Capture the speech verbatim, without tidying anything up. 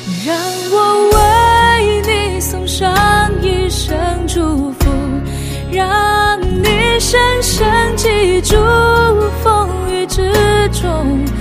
让我为你送上一声祝福，让你深深记住，风雨之中